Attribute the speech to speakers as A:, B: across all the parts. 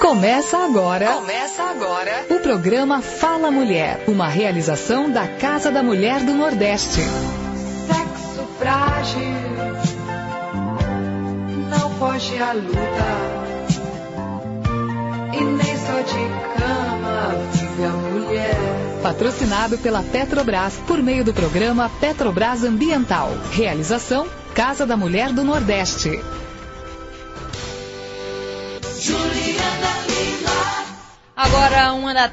A: Começa agora o programa Fala Mulher, uma realização da Casa da Mulher do Nordeste.
B: Sexo frágil, não foge à luta, e nem só de cama vive a mulher.
A: Patrocinado pela Petrobras, por meio do programa Petrobras Ambiental. Realização Casa da Mulher do Nordeste.
C: Agora,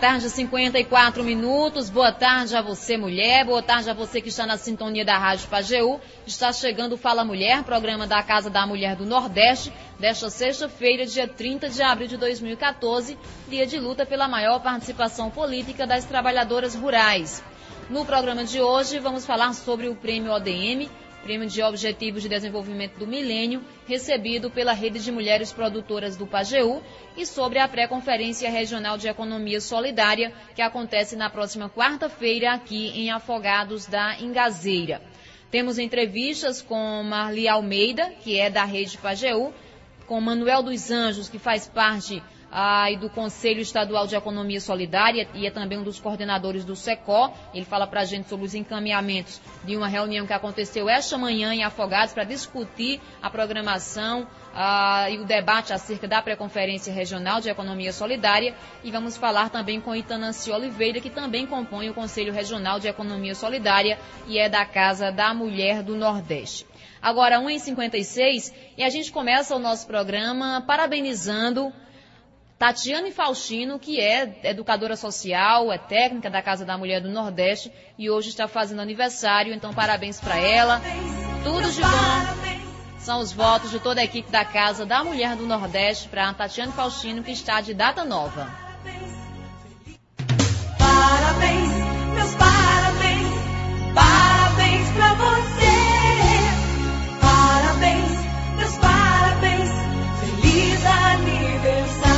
C: 1h54. Boa tarde a você, mulher. Boa tarde a você que está na sintonia da Rádio Pajeú. Está chegando o Fala Mulher, programa da Casa da Mulher do Nordeste, desta sexta-feira, dia 30 de abril de 2014, dia de luta pela maior participação política das trabalhadoras rurais. No programa de hoje, vamos falar sobre o Prêmio ODM, Prêmio de Objetivos de Desenvolvimento do Milênio, recebido pela Rede de Mulheres Produtoras do Pajeú, e sobre a pré-conferência regional de economia solidária, que acontece na próxima quarta-feira aqui em Afogados da Ingazeira. Temos entrevistas com Marli Almeida, que é da Rede Pajeú, com Manuel dos Anjos, que faz parte do Conselho Estadual de Economia Solidária e é também um dos coordenadores do SECO. Ele fala para a gente sobre os encaminhamentos de uma reunião que aconteceu esta manhã em Afogados para discutir a programação e o debate acerca da pré-conferência regional de economia solidária. E vamos falar também com Itananci Oliveira, que também compõe o Conselho Regional de Economia Solidária e é da Casa da Mulher do Nordeste. Agora, 1h56, e a gente começa o nosso programa parabenizando Tatiane Faustino, que é educadora social, é técnica da Casa da Mulher do Nordeste e hoje está fazendo aniversário, então parabéns para ela. Tudo de bom. São os votos de toda a equipe da Casa da Mulher do Nordeste para Tatiane Faustino, que está de data nova.
B: Parabéns, meus parabéns, parabéns pra você. Parabéns, meus parabéns, feliz aniversário.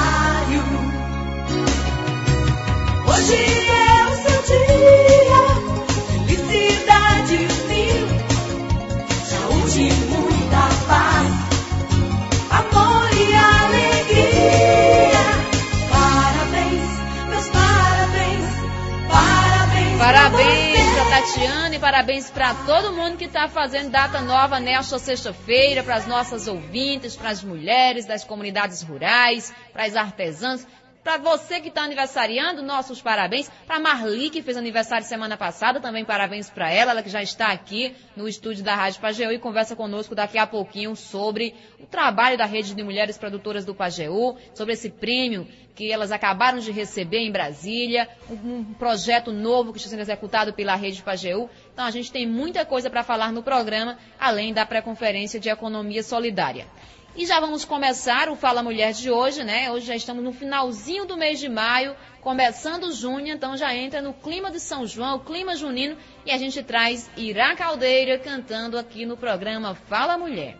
B: Hoje é o seu dia, felicidade mil, saúde, muita paz, amor e alegria. Parabéns, meus parabéns, parabéns.
C: Parabéns para Tatiane, parabéns para todo mundo que está fazendo data nova nesta sexta-feira, para as nossas ouvintes, para as mulheres das comunidades rurais, para as artesãs. Para você que está aniversariando, nossos parabéns. Para Marli, que fez aniversário semana passada, também parabéns para ela. Ela que já está aqui no estúdio da Rádio Pajeú e conversa conosco daqui a pouquinho sobre o trabalho da Rede de Mulheres Produtoras do Pajeú, sobre esse prêmio que elas acabaram de receber em Brasília, um projeto novo que está sendo executado pela Rede Pajeú. Então a gente tem muita coisa para falar no programa, além da pré-conferência de economia solidária. E já vamos começar o Fala Mulher de hoje, né? Hoje já estamos no finalzinho do mês de maio, começando junho, então já entra no clima de São João, o clima junino, e a gente traz Ira Caldeira cantando aqui no programa Fala Mulher.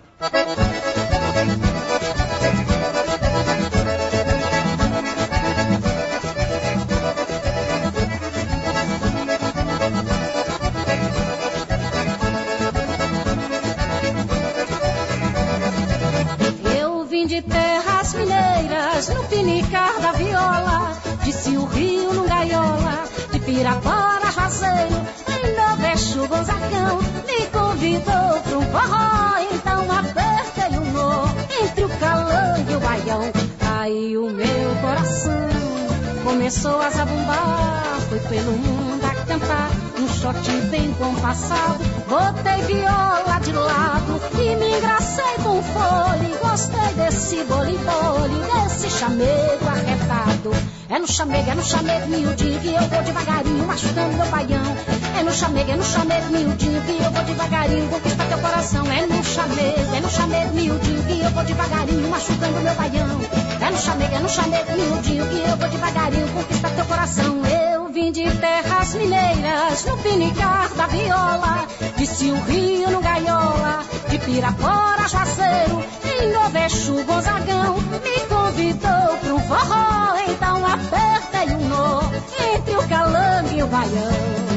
D: De terras mineiras, no pinicar da viola, disse o rio no gaiola, de Pirapora, Juazeiro, em Novexo, Gonzagão, me convidou para um forró, então apertei o nó, entre o calango e o baião, aí o meu coração começou a zabumbar, foi pelo mundo a cantar, um shot bem compassado, botei viola de lado e me engracei com fole, gostei desse boli-boli, desse chamego arretado. É no chamego miudinho que eu vou devagarinho, machucando meu baião. É no chamego miudinho que eu vou devagarinho, conquistar teu coração. É no chamego miudinho que eu vou devagarinho, machucando meu baião. É no chamego miudinho que eu vou devagarinho, conquistar teu coração. Eu vim de terras mineiras, no pinicar da viola, disse o rio no gaiola, de Pirapora, Juazeiro, em Novexo, Gonzagão, me convidou para um forró, então apertei um nó, entre o calango e o baião.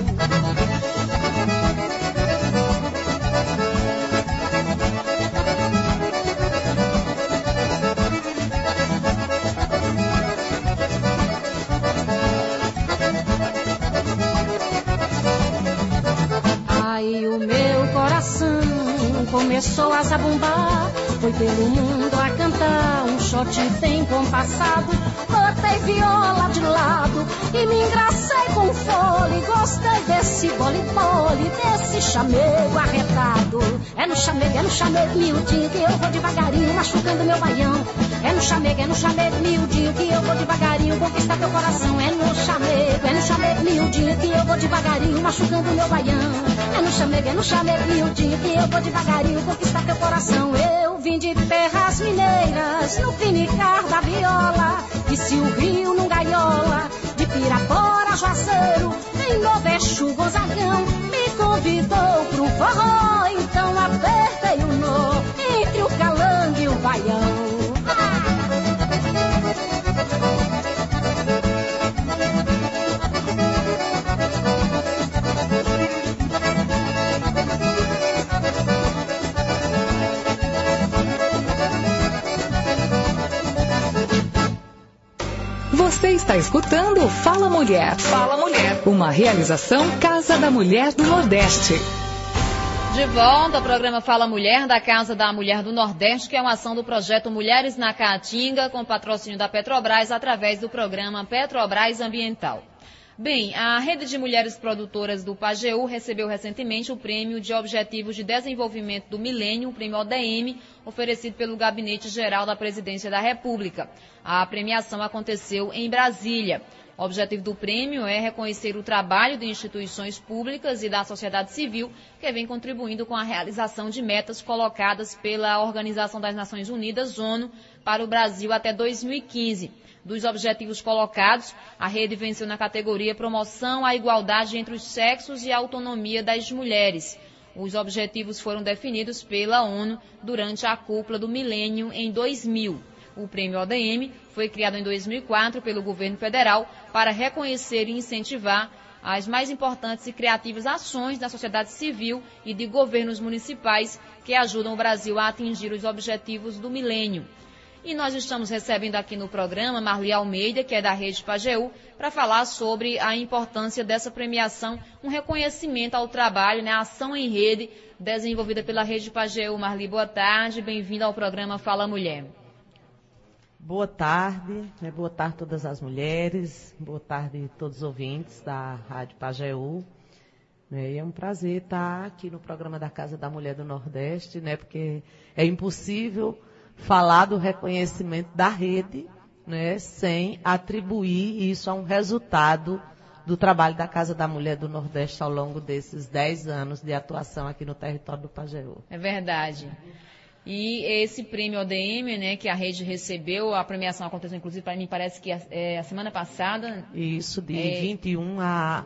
D: começou a zabumbar. Foi pelo mundo a cantar um shot bem compassado. Botei viola de lado e me engracei com fole. Gostei desse bole-bole, desse chamego arretado. É no chamego miudinho que eu vou devagarinho machucando meu baião. É no chamego miudinho que eu vou devagarinho conquistar teu coração. É no chamego miudinho que eu vou devagarinho machucando meu baião. É no chamego miudinho que eu vou devagarinho conquistar teu coração. Eu vim de terras mineiras, no pinicar da viola. E se o rio não gaiola, de Pirapora, Juazeiro, em Novo Exu, Gonzagão, me convidou pro forró. Então apertei o nó entre o calangue e o baião.
A: Você está escutando Fala Mulher. Fala Mulher. Uma realização Casa da Mulher do Nordeste.
C: De volta ao programa Fala Mulher, da Casa da Mulher do Nordeste, que é uma ação do projeto Mulheres na Caatinga, com patrocínio da Petrobras, através do programa Petrobras Ambiental. Bem, a Rede de Mulheres Produtoras do Pajeú recebeu recentemente o Prêmio de Objetivos de Desenvolvimento do Milênio, o Prêmio ODM, oferecido pelo Gabinete Geral da Presidência da República. A premiação aconteceu em Brasília. O objetivo do prêmio é reconhecer o trabalho de instituições públicas e da sociedade civil que vem contribuindo com a realização de metas colocadas pela Organização das Nações Unidas, ONU, para o Brasil até 2015. Dos objetivos colocados, a rede venceu na categoria Promoção à Igualdade entre os Sexos e a Autonomia das Mulheres. Os objetivos foram definidos pela ONU durante a Cúpula do Milênio em 2000. O Prêmio ODM foi criado em 2004 pelo governo federal para reconhecer e incentivar as mais importantes e criativas ações da sociedade civil e de governos municipais que ajudam o Brasil a atingir os objetivos do milênio. E nós estamos recebendo aqui no programa Marli Almeida, que é da Rede Pajeú, para falar sobre a importância dessa premiação, um reconhecimento ao trabalho, a ação em rede desenvolvida pela Rede Pajeú. Marli, boa tarde, bem-vinda ao programa Fala Mulher.
E: Boa tarde a todas as mulheres, boa tarde a todos os ouvintes da Rádio Pajeú. É um prazer estar aqui no programa da Casa da Mulher do Nordeste, porque é impossível falar do reconhecimento da rede, sem atribuir isso a um resultado do trabalho da Casa da Mulher do Nordeste ao longo desses 10 anos de atuação aqui no território do Pajeú.
C: É verdade. E esse prêmio ODM, que a rede recebeu, a premiação aconteceu, inclusive, para mim parece que a semana passada.
E: Isso, de 21 a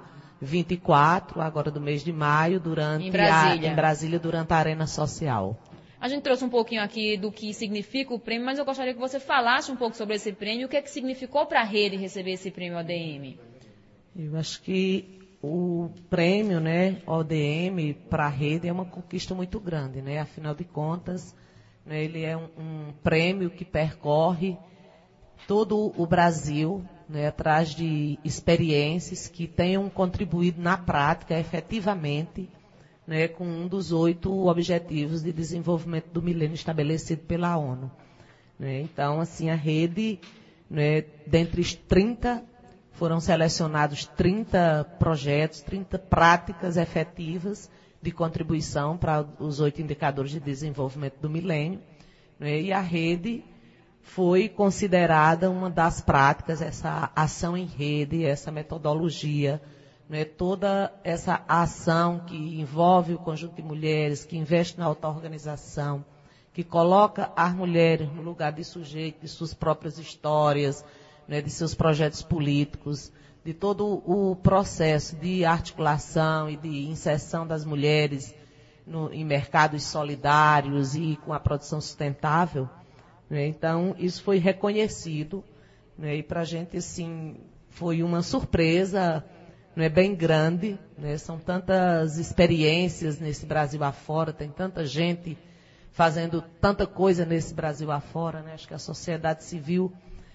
E: 24, agora do mês de maio, em Brasília, durante a Arena Social.
C: A gente trouxe um pouquinho aqui do que significa o prêmio, mas eu gostaria que você falasse um pouco sobre esse prêmio, o que é que significou para a rede receber esse prêmio ODM.
E: Eu acho que o prêmio, ODM, para a rede é uma conquista muito grande, Afinal de contas, ele é um prêmio que percorre todo o Brasil, atrás de experiências que tenham contribuído na prática, efetivamente, com um dos 8 Objetivos de Desenvolvimento do Milênio estabelecido pela ONU. Então, assim, a rede, dentre os 30, foram selecionados 30 projetos, 30 práticas efetivas de contribuição para os 8 indicadores de desenvolvimento do milênio. E a rede foi considerada uma das práticas, essa ação em rede, essa metodologia, toda essa ação que envolve o conjunto de mulheres, que investe na auto-organização, que coloca as mulheres no lugar de sujeito de suas próprias histórias, de seus projetos políticos, de todo o processo de articulação e de inserção das mulheres em mercados solidários e com a produção sustentável. Então, isso foi reconhecido, e para a gente, assim, foi uma surpresa bem grande. São tantas experiências nesse Brasil afora, tem tanta gente fazendo tanta coisa nesse Brasil afora. Acho que a sociedade civil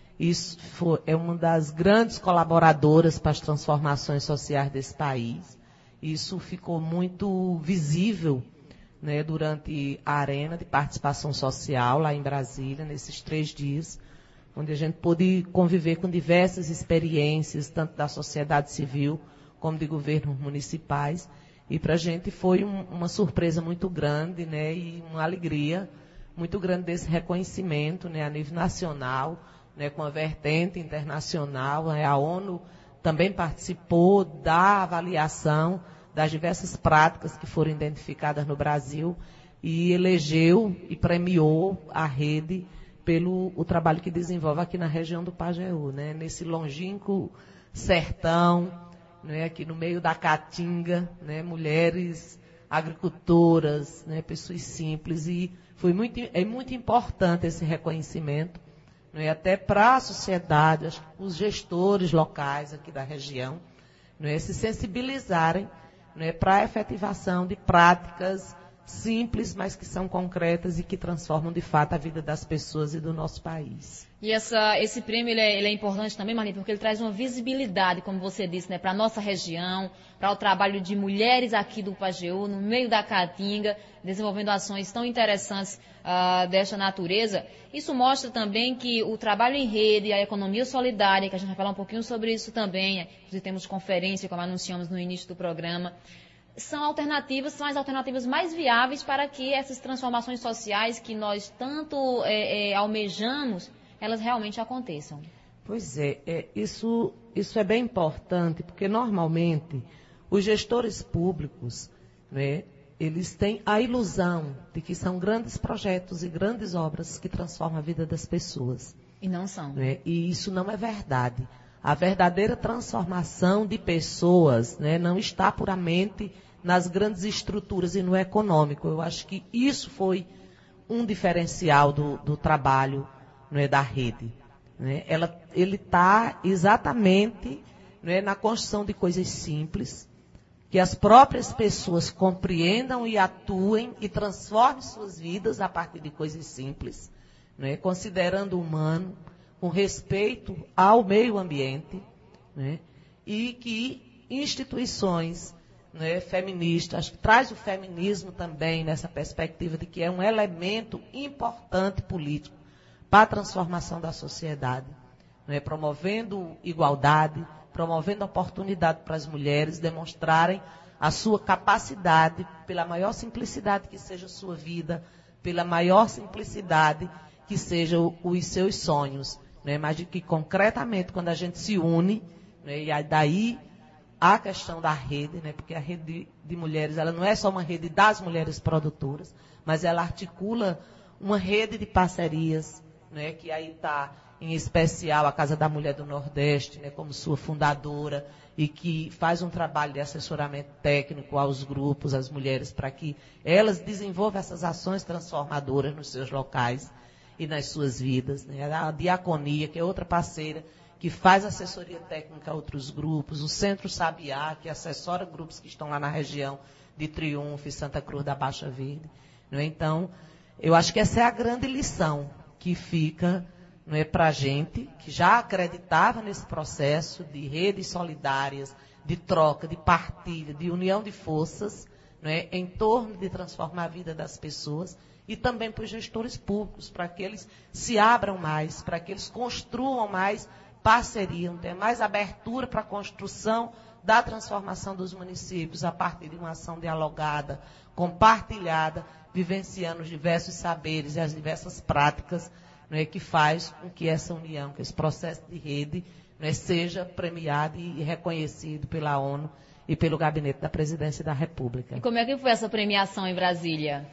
E: é uma das grandes colaboradoras para as transformações sociais desse país. Isso ficou muito visível, né, durante a Arena de Participação Social, lá em Brasília, nesses 3 dias, onde a gente pôde conviver com diversas experiências, tanto da sociedade civil como de governos municipais. E para a gente foi uma surpresa muito grande, né, e uma alegria muito grande desse reconhecimento, né, a nível nacional, né, com a vertente internacional. Né, a ONU também participou da avaliação das diversas práticas que foram identificadas no Brasil e elegeu e premiou a rede pelo o trabalho que desenvolve aqui na região do Pajeú, né, nesse longínquo sertão, né, aqui no meio da Caatinga, né, mulheres agricultoras, né, pessoas simples, e é muito importante esse reconhecimento, né, até para a sociedade, os gestores locais aqui da região, né, se sensibilizarem, né, para a efetivação de práticas simples, mas que são concretas e que transformam de fato a vida das pessoas e do nosso país.
C: E esse prêmio ele é importante também, Marli, porque ele traz uma visibilidade, como você disse, né, para a nossa região, para o trabalho de mulheres aqui do Pajeú, no meio da Caatinga, desenvolvendo ações tão interessantes desta natureza. Isso mostra também que o trabalho em rede, a economia solidária, que a gente vai falar um pouquinho sobre isso também, inclusive temos conferência, como anunciamos no início do programa, são as alternativas mais viáveis para que essas transformações sociais que nós tanto almejamos, elas realmente aconteçam.
E: Pois isso é bem importante, porque normalmente os gestores públicos, né, eles têm a ilusão de que são grandes projetos e grandes obras que transformam a vida das pessoas.
C: E não são.
E: Né, e isso não é verdade. A verdadeira transformação de pessoas, né, não está puramente nas grandes estruturas e no econômico. Eu acho que isso foi um diferencial do trabalho, né, da rede. Né? Ele está exatamente, né, na construção de coisas simples, que as próprias pessoas compreendam e atuem e transformem suas vidas a partir de coisas simples, né, considerando o humano, com respeito ao meio ambiente, né, e que instituições, né, feministas, traz o feminismo também nessa perspectiva de que é um elemento importante político para a transformação da sociedade, né, promovendo igualdade, promovendo oportunidade para as mulheres demonstrarem a sua capacidade, pela maior simplicidade que seja a sua vida, pela maior simplicidade que sejam os seus sonhos. Né, mas de que concretamente quando a gente se une, né, e daí a questão da rede, né, porque a rede de mulheres ela não é só uma rede das mulheres produtoras, mas ela articula uma rede de parcerias, né, que aí está em especial a Casa da Mulher do Nordeste, né, como sua fundadora, e que faz um trabalho de assessoramento técnico aos grupos, às mulheres, para que elas desenvolvam essas ações transformadoras nos seus locais e nas suas vidas, né? A Diaconia, que é outra parceira, que faz assessoria técnica a outros grupos, o Centro Sabiá, que assessora grupos que estão lá na região de Triunfo e Santa Cruz da Baixa Verde. Né? Então, eu acho que essa é a grande lição que fica, né, para a gente, que já acreditava nesse processo de redes solidárias, de troca, de partilha, de união de forças, né, em torno de transformar a vida das pessoas, e também para os gestores públicos, para que eles se abram mais, para que eles construam mais parceria, tenham mais abertura para a construção da transformação dos municípios a partir de uma ação dialogada, compartilhada, vivenciando os diversos saberes e as diversas práticas, né, que faz com que essa união, que esse processo de rede, né, seja premiado e reconhecido pela ONU e pelo Gabinete da Presidência da República.
C: E como é que foi essa premiação em Brasília?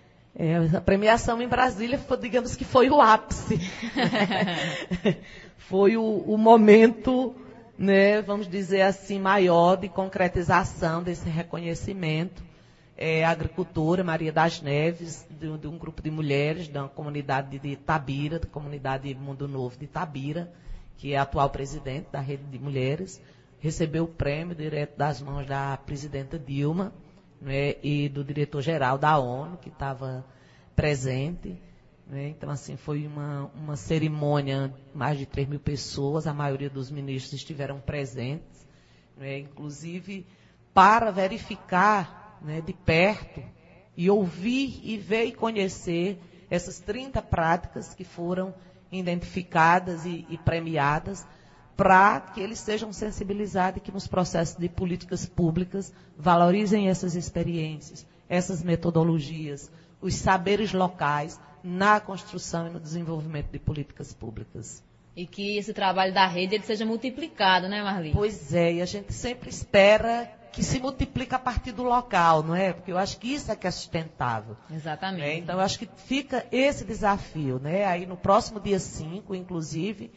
E: A premiação em Brasília, digamos que foi o ápice. Foi o momento, né, vamos dizer assim, maior de concretização desse reconhecimento. A agricultora Maria das Neves, de um grupo de mulheres da comunidade de Itabira, da comunidade Mundo Novo de Itabira, que é a atual presidente da Rede de Mulheres, recebeu o prêmio direto das mãos da presidenta Dilma, né, e do diretor-geral da ONU, que estava presente. Né? Então, assim, foi uma cerimônia, mais de 3.000 pessoas, a maioria dos ministros estiveram presentes, né, inclusive para verificar, né, de perto e ouvir e ver e conhecer essas 30 práticas que foram identificadas e premiadas, para que eles sejam sensibilizados e que nos processos de políticas públicas valorizem essas experiências, essas metodologias, os saberes locais na construção e no desenvolvimento de políticas públicas.
C: E que esse trabalho da rede ele seja multiplicado, né, Marli?
E: Pois é, e a gente sempre espera que se multiplique a partir do local, não é? Porque eu acho que isso é que é sustentável.
C: Exatamente.
E: Né? Então, eu acho que fica esse desafio, né? Aí no próximo dia 5, inclusive,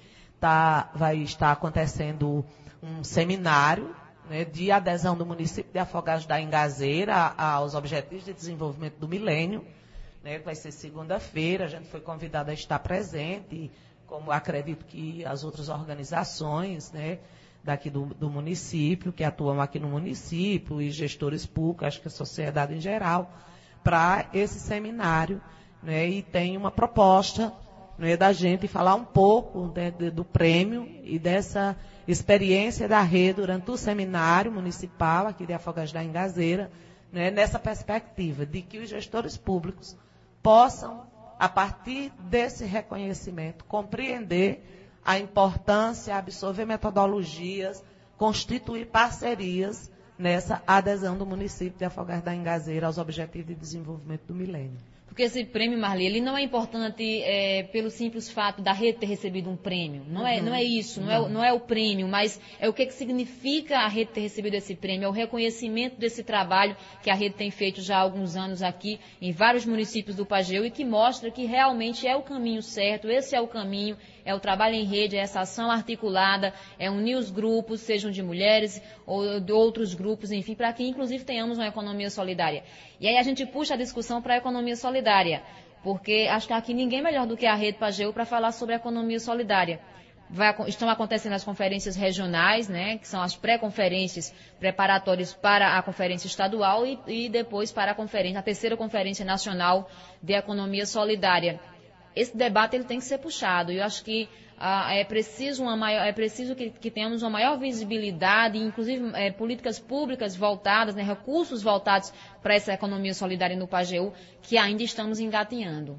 E: vai estar acontecendo um seminário, né, de adesão do município de Afogados da Ingazeira aos Objetivos de Desenvolvimento do Milênio, né, que vai ser segunda-feira. A gente foi convidado a estar presente, como acredito que as outras organizações, né, daqui do município, que atuam aqui no município, e gestores públicos, acho que a sociedade em geral, para esse seminário, né, e tem uma proposta, né, da gente falar um pouco, né, do prêmio e dessa experiência da rede durante o seminário municipal aqui de Afogados da Ingazeira, né, nessa perspectiva de que os gestores públicos possam, a partir desse reconhecimento, compreender a importância, absorver metodologias, constituir parcerias nessa adesão do município de Afogados da Ingazeira aos Objetivos de Desenvolvimento do Milênio.
C: Porque esse prêmio, Marli, ele não é importante pelo simples fato da rede ter recebido um prêmio. Não é isso, não é o prêmio, mas é o que significa a rede ter recebido esse prêmio, é o reconhecimento desse trabalho que a rede tem feito já há alguns anos aqui em vários municípios do Pajeú e que mostra que realmente é o caminho certo, esse é o caminho, é o trabalho em rede, é essa ação articulada, é unir os grupos, sejam de mulheres ou de outros grupos, enfim, para que inclusive tenhamos uma economia solidária. E aí a gente puxa a discussão para a economia solidária, porque acho que aqui ninguém melhor do que a Rede Pajeú para falar sobre a economia solidária. Estão acontecendo as conferências regionais, né, que são as pré-conferências preparatórias para a conferência estadual e depois para a terceira conferência nacional de economia solidária. Esse debate ele tem que ser puxado. Eu acho que é preciso que tenhamos uma maior visibilidade, inclusive políticas públicas voltadas, né, recursos voltados para essa economia solidária no Pajeú, que ainda estamos engatinhando.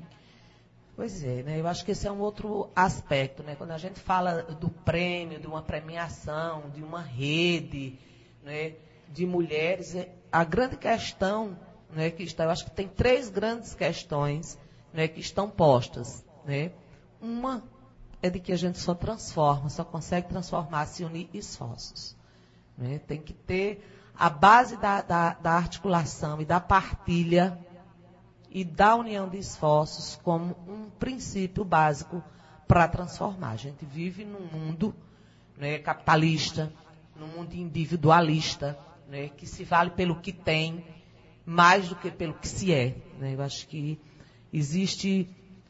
E: Pois é, né? Eu acho que esse é um outro aspecto, né? Quando a gente fala do prêmio, de uma premiação, de uma rede, né, de mulheres, a grande questão, né, que está, eu acho que tem 3 grandes questões, né, que estão postas, né? Uma é de que a gente só consegue transformar se unir esforços, né? Tem que ter a base da articulação e da partilha e da união de esforços como um princípio básico para transformar. A gente vive num mundo, né, capitalista, num mundo individualista, né, que se vale pelo que tem mais do que pelo que se é, né? Eu acho que existe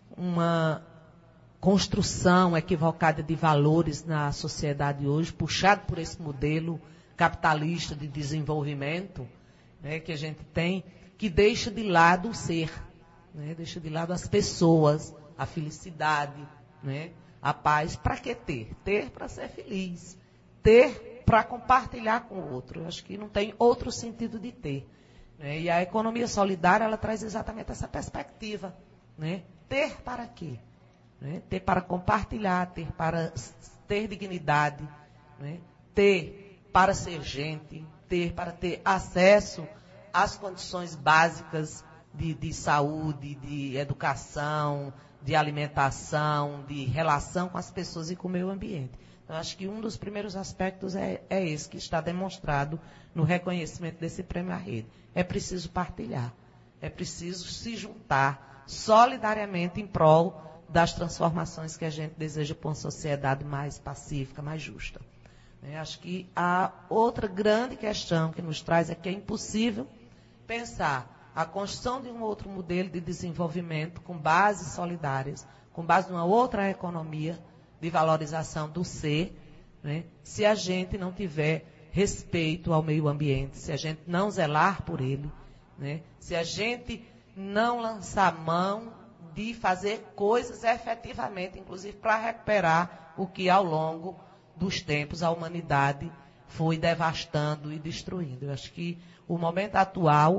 E: uma construção equivocada de valores na sociedade hoje, puxado por esse modelo capitalista de desenvolvimento, né, que a gente tem, que deixa de lado o ser, né, deixa de lado as pessoas, a felicidade, né, a paz. Para que ter? Ter para ser feliz, ter para compartilhar com o outro. Eu acho que não tem outro sentido de ter. E a economia solidária, ela traz exatamente essa perspectiva, né? Ter para quê? Né? Ter para compartilhar, ter para ter dignidade, né? Ter para ser gente, ter para ter acesso às condições básicas de saúde, de educação, de alimentação, de relação com as pessoas e com o meio ambiente. Então, acho que um dos primeiros aspectos é esse que está demonstrado no reconhecimento desse prêmio à rede. É preciso partilhar, é preciso se juntar solidariamente em prol das transformações que a gente deseja para uma sociedade mais pacífica, mais justa. Acho que a outra grande questão que nos traz é que é impossível pensar a construção de um outro modelo de desenvolvimento com bases solidárias, com base numa outra economia de valorização do ser, né, se a gente não tiver respeito ao meio ambiente, se a gente não zelar por ele, né, se a gente não lançar mão de fazer coisas efetivamente, inclusive para recuperar o que ao longo dos tempos a humanidade foi devastando e destruindo. Eu acho que o momento atual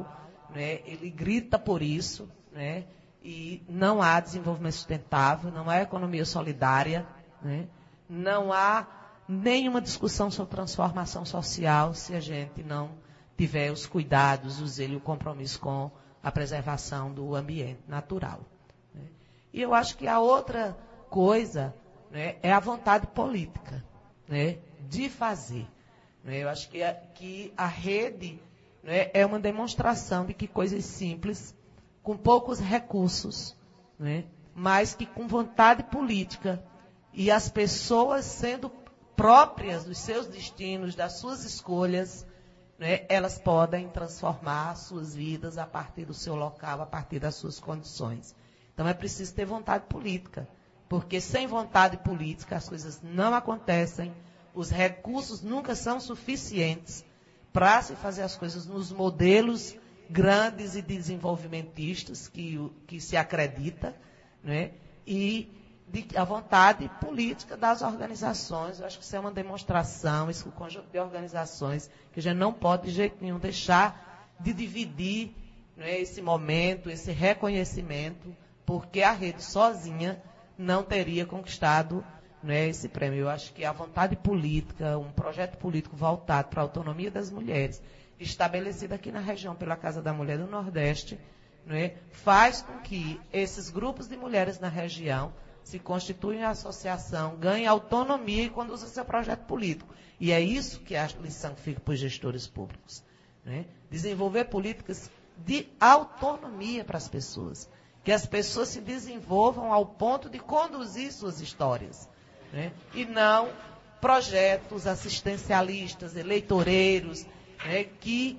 E: né, ele grita por isso, né, e não há desenvolvimento sustentável, não há economia solidária, né, não há nenhuma discussão sobre transformação social se a gente não tiver os cuidados, o zelo e o compromisso com a preservação do ambiente natural. Né. E eu acho que a outra coisa, né, é a vontade política, né, de fazer. Né. Eu acho que a rede, né, é uma demonstração de que coisas simples, com poucos recursos, né, mas que com vontade política e as pessoas sendo próprias dos seus destinos, das suas escolhas, né, elas podem transformar suas vidas a partir do seu local, a partir das suas condições. Então é preciso ter vontade política, porque sem vontade política as coisas não acontecem, os recursos nunca são suficientes para se fazer as coisas nos modelos grandes e desenvolvimentistas que se acredita, né, e a vontade política das organizações. Eu acho que isso é uma demonstração, esse conjunto de organizações, que a gente não pode de jeito nenhum deixar de dividir, né, esse momento, esse reconhecimento, porque a rede sozinha não teria conquistado, né, esse prêmio. Eu acho que a vontade política, um projeto político voltado para a autonomia das mulheres, estabelecido aqui na região pela Casa da Mulher do Nordeste, né, faz com que esses grupos de mulheres na região se constituem em associação, ganhem autonomia e conduzam seu projeto político. E é isso que a lição fica para os gestores públicos. Né? Desenvolver políticas de autonomia para as pessoas. Que as pessoas se desenvolvam ao ponto de conduzir suas histórias. Né? E não projetos assistencialistas, eleitoreiros, né, que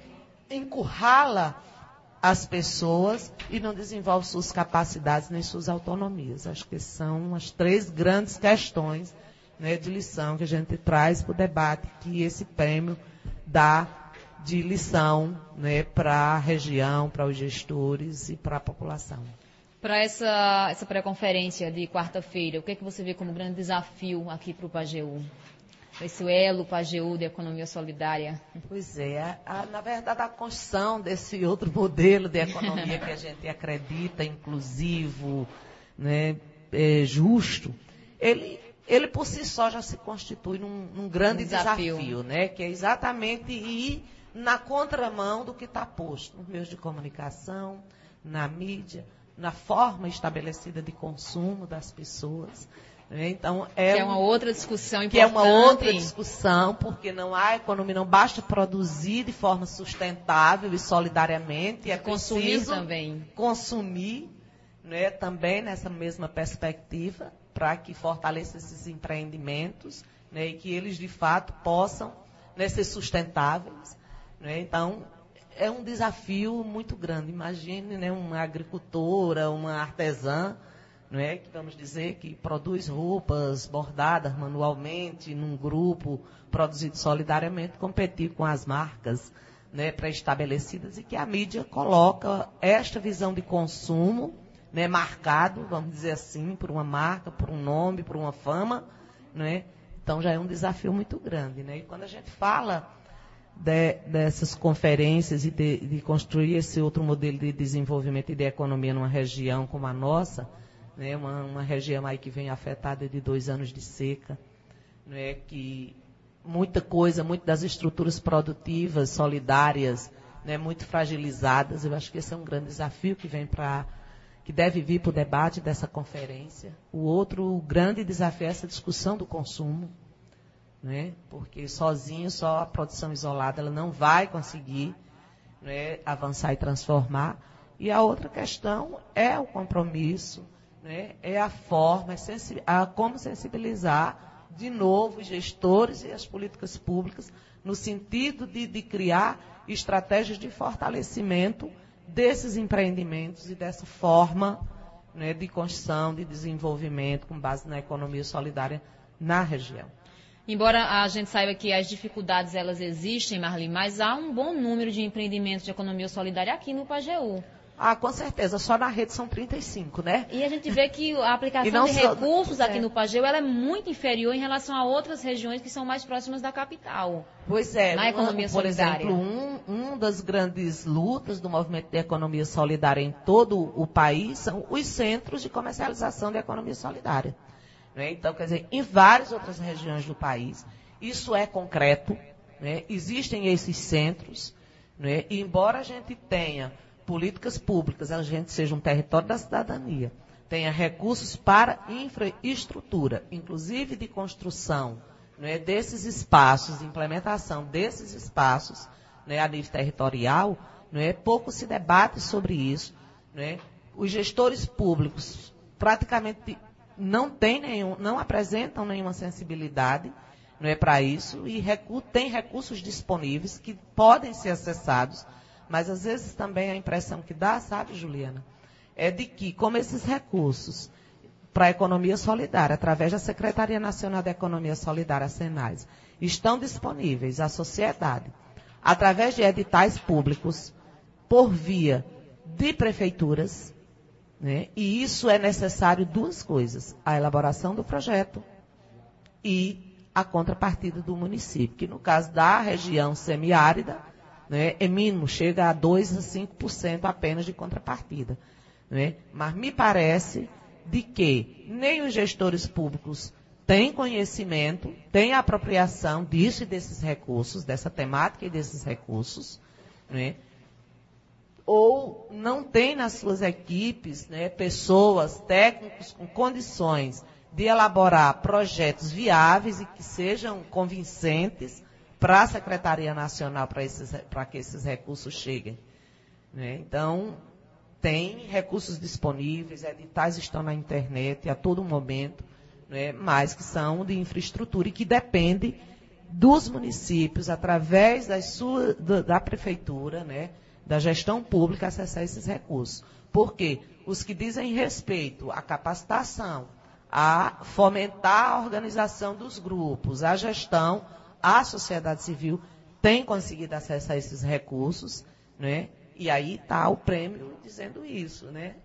E: encurrala as pessoas e não desenvolve suas capacidades nem suas autonomias. Acho que são as 3 grandes questões, né, de lição que a gente traz para o debate que esse prêmio dá de lição, né, para a região, para os gestores e para a população.
C: Para essa pré-conferência de quarta-feira, o que é que você vê como grande desafio aqui para o Pajeú? Esse elo Pajeú de economia solidária?
E: Pois é, na verdade a construção desse outro modelo de economia que a gente acredita, inclusivo, né, justo, ele por si só já se constitui num grande desafio, né, que é exatamente ir na contramão do que está posto nos meios de comunicação, na mídia, na forma estabelecida de consumo das pessoas. Então,
C: que é uma outra discussão importante.
E: Que é uma outra discussão, porque não há economia, não basta produzir de forma sustentável e solidariamente. É
C: consumir também.
E: Consumir, né, também nessa mesma perspectiva, para que fortaleça esses empreendimentos, né, e que eles, de fato, possam, né, ser sustentáveis. Né? Então, é um desafio muito grande. Imagine, né, uma agricultora, uma artesã, não é, que vamos dizer que produz roupas bordadas manualmente num grupo produzido solidariamente, competir com as marcas, né, pré-estabelecidas, e que a mídia coloca esta visão de consumo, né, marcado, vamos dizer assim, por uma marca, por um nome, por uma fama, né? Então já é um desafio muito grande, né? E quando a gente fala dessas conferências e de construir esse outro modelo de desenvolvimento e de economia numa região como a nossa, né, uma região aí que vem afetada de 2 anos de seca, né, que muitas das estruturas produtivas, solidárias, né, muito fragilizadas. Eu acho que esse é um grande desafio que deve vir para o debate dessa conferência. O outro grande desafio é essa discussão do consumo, né, porque sozinho, só a produção isolada, ela não vai conseguir, né, avançar e transformar. E a outra questão é o compromisso, né, é a forma, como sensibilizar de novo os gestores e as políticas públicas no sentido de criar estratégias de fortalecimento desses empreendimentos e dessa forma, né, de construção, de desenvolvimento com base na economia solidária na região.
C: Embora a gente saiba que as dificuldades elas existem, Marli, mas há um bom número de empreendimentos de economia solidária aqui no Pajeú.
E: Com certeza, só na rede são 35, né?
C: E a gente vê que a aplicação de recursos aqui no Pajeú, ela é muito inferior em relação a outras regiões que são mais próximas da capital.
E: Pois é.
C: Na economia solidária.
E: Por exemplo, uma das grandes lutas do movimento de economia solidária em todo o país são os centros de comercialização de economia solidária. Né? Então, quer dizer, em várias outras regiões do país, isso é concreto, né? Existem esses centros, né? E embora a gente tenha políticas públicas, a gente seja um território da cidadania, tenha recursos para infraestrutura, inclusive de construção, né, desses espaços, de implementação desses espaços, né, a nível territorial, né, pouco se debate sobre isso. Né. Os gestores públicos praticamente não apresentam nenhuma sensibilidade, não é, para isso, e tem recursos disponíveis que podem ser acessados. Mas, às vezes, também a impressão que dá, sabe, Juliana, é de que, como esses recursos para a economia solidária, através da Secretaria Nacional da Economia Solidária, a SENAS, estão disponíveis à sociedade, através de editais públicos, por via de prefeituras, né? E isso é necessário duas coisas: a elaboração do projeto e a contrapartida do município, que no caso da região semiárida, né, é mínimo, chega a 2% a 5% apenas de contrapartida. Né? Mas me parece de que nem os gestores públicos têm conhecimento, têm apropriação disso e desses recursos, dessa temática e desses recursos, né? Ou não tem nas suas equipes, né, pessoas, técnicos com condições de elaborar projetos viáveis e que sejam convincentes para a Secretaria Nacional, para que esses recursos cheguem. Né? Então, tem recursos disponíveis, editais estão na internet a todo momento, né? Mas que são de infraestrutura e que depende dos municípios, através da prefeitura, né? Da gestão pública, acessar esses recursos. Porque os que dizem respeito à capacitação, a fomentar a organização dos grupos, a gestão, a sociedade civil tem conseguido acessar esses recursos, né? E aí está o prêmio dizendo isso, né?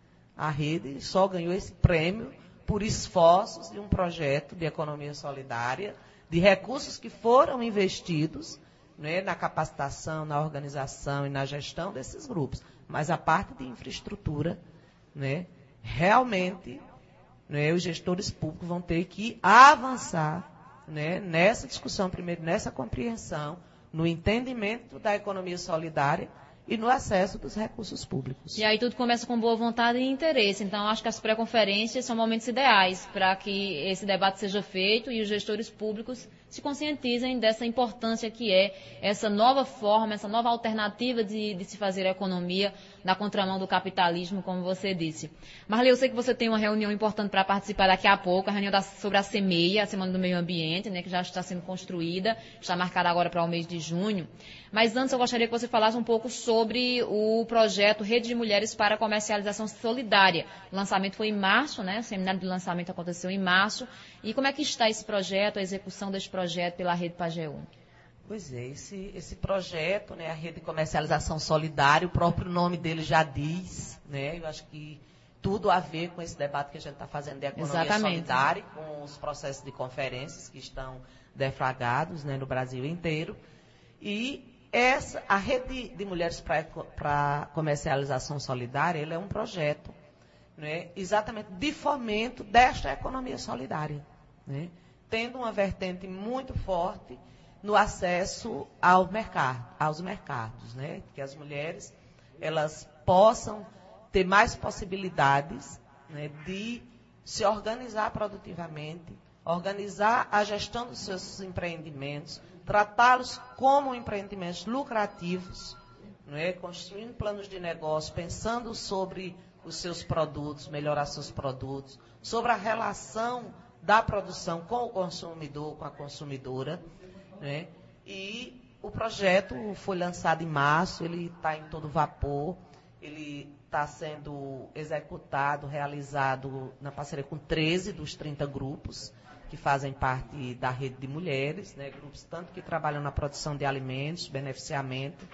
E: A rede só ganhou esse prêmio por esforços de um projeto de economia solidária, de recursos que foram investidos, né, na capacitação, na organização e na gestão desses grupos. Mas a parte de infraestrutura, né, realmente, né, os gestores públicos vão ter que avançar, né, nessa discussão, primeiro nessa compreensão, no entendimento da economia solidária e no acesso dos recursos públicos.
C: E aí tudo começa com boa vontade e interesse. Então, acho que as pré-conferências são momentos ideais para que esse debate seja feito e os gestores públicos se conscientizem dessa importância que é essa nova forma, essa nova alternativa de se fazer a economia na contramão do capitalismo, como você disse. Marli, eu sei que você tem uma reunião importante para participar daqui a pouco, a reunião sobre a SEMEIA, a Semana do Meio Ambiente, né, que já está sendo construída, está marcada agora para o mês de junho. Mas antes eu gostaria que você falasse um pouco sobre o projeto Rede de Mulheres para a Comercialização Solidária. O lançamento foi em março, né? O seminário de lançamento aconteceu em março. E como é que está esse projeto, a execução desse projeto pela Rede Pajeú?
E: Pois é, esse projeto, né, a Rede de Comercialização Solidária, o próprio nome dele já diz, né? Eu acho que tudo a ver com esse debate que a gente está fazendo de economia solidária, com os processos de conferências que estão deflagrados, né, no Brasil inteiro. E a Rede de Mulheres para Comercialização Solidária, ele é um projeto, né, exatamente de fomento desta economia solidária, né, tendo uma vertente muito forte no acesso aos mercados, né, que as mulheres elas possam ter mais possibilidades, né, de se organizar produtivamente, organizar a gestão dos seus empreendimentos, tratá-los como empreendimentos lucrativos, não é? Construindo planos de negócio, pensando sobre os seus produtos, melhorar seus produtos, sobre a relação da produção com o consumidor, com a consumidora, né? E o projeto foi lançado em março, ele está em todo vapor, ele está sendo executado, realizado na parceria com 13 dos 30 grupos, que fazem parte da rede de mulheres, né, grupos tanto que trabalham na produção de alimentos, beneficiamento,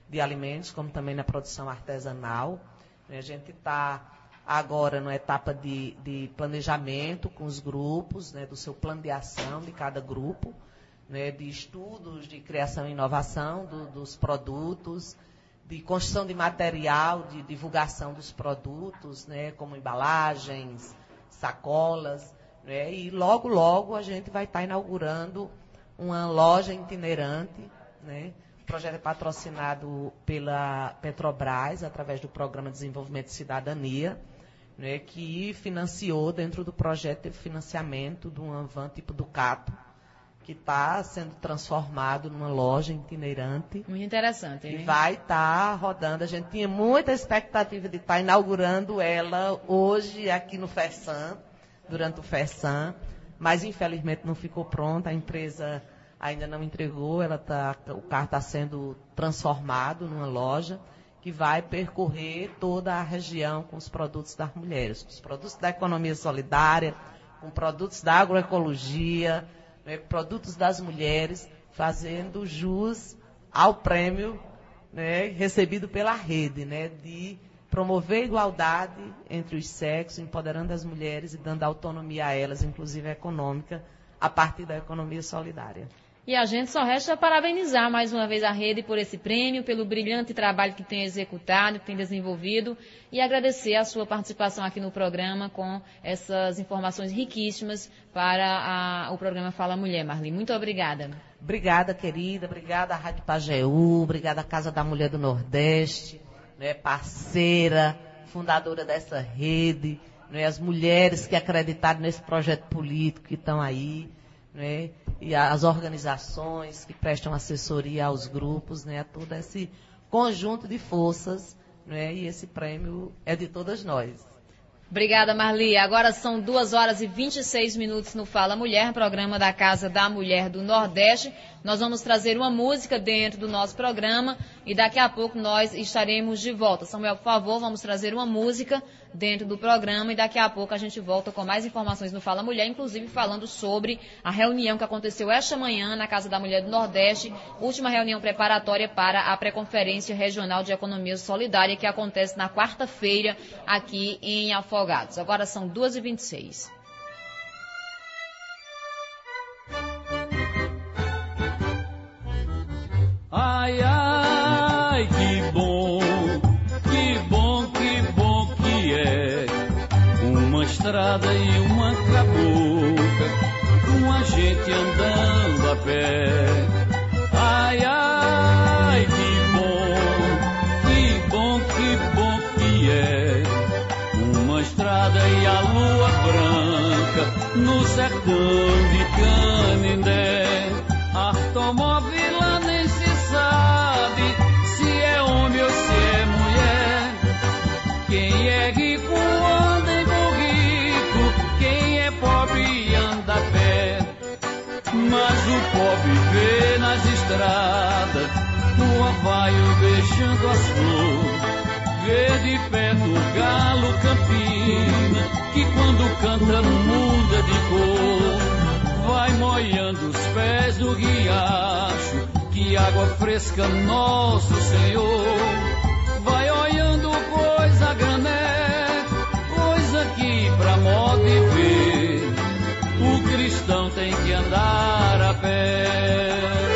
E: de alimentos, como também na produção artesanal. A gente está agora numa etapa de planejamento com os grupos, né, do seu plano de ação de cada grupo, né, de estudos de criação e inovação dos produtos, de construção de material, de divulgação dos produtos, né, como embalagens, sacolas, né, e logo a gente vai estar inaugurando uma loja itinerante, né. O projeto é patrocinado pela Petrobras, através do Programa de Desenvolvimento de Cidadania, né, que financiou, dentro do projeto de financiamento, de uma van tipo Ducato, que está sendo transformado numa loja itinerante.
C: Muito interessante, hein?
E: E vai estar rodando. A gente tinha muita expectativa de estar inaugurando ela hoje aqui no FESAM, durante o FESAM, mas infelizmente não ficou pronta, a empresa ainda não entregou, o carro está sendo transformado numa loja que vai percorrer toda a região com os produtos das mulheres, com os produtos da economia solidária, com produtos da agroecologia, né, produtos das mulheres, fazendo jus ao prêmio, né, recebido pela rede, né, de promover a igualdade entre os sexos, empoderando as mulheres e dando autonomia a elas, inclusive econômica, a partir da economia solidária.
C: E a gente só resta parabenizar mais uma vez a rede por esse prêmio, pelo brilhante trabalho que tem executado, que tem desenvolvido, e agradecer a sua participação aqui no programa com essas informações riquíssimas para o programa Fala Mulher. Marli, muito obrigada.
E: Obrigada, querida. Obrigada à Rádio Pajeú, obrigada à Casa da Mulher do Nordeste, né, parceira, fundadora dessa rede, né, as mulheres que acreditaram nesse projeto político que estão aí, né, e as organizações que prestam assessoria aos grupos, né, a todo esse conjunto de forças, né, e esse prêmio é de todas nós.
C: Obrigada, Marli. Agora são 2h26 no Fala Mulher, programa da Casa da Mulher do Nordeste. Nós vamos trazer uma música dentro do nosso programa e daqui a pouco nós estaremos de volta. Samuel, por favor, vamos trazer uma música dentro do programa e daqui a pouco a gente volta com mais informações no Fala Mulher, inclusive falando sobre a reunião que aconteceu esta manhã na Casa da Mulher do Nordeste, última reunião preparatória para a Pré-Conferência Regional de Economia Solidária, que acontece na quarta-feira aqui em Afogados. Agora são 2h26.
F: Ai, ai, que bom, que bom, que bom que é uma estrada e uma cabocla, uma gente andando a pé. Ai, ai, que bom, que bom que é uma estrada e a lua branca no sertão de Canindé. Automóvel lá nem se sabe se é homem ou se é mulher. Quem é rico anda em burrico, quem é pobre anda a pé. Mas o pobre vê nas estradas o avaio beijando as flores, vê de perto o galo campina, que quando canta muda de cor. Vai molhando os pés do riacho, que água fresca nosso Senhor. Vai olhando coisa grané, coisa que pra moda e ver, o cristão tem que andar a pé.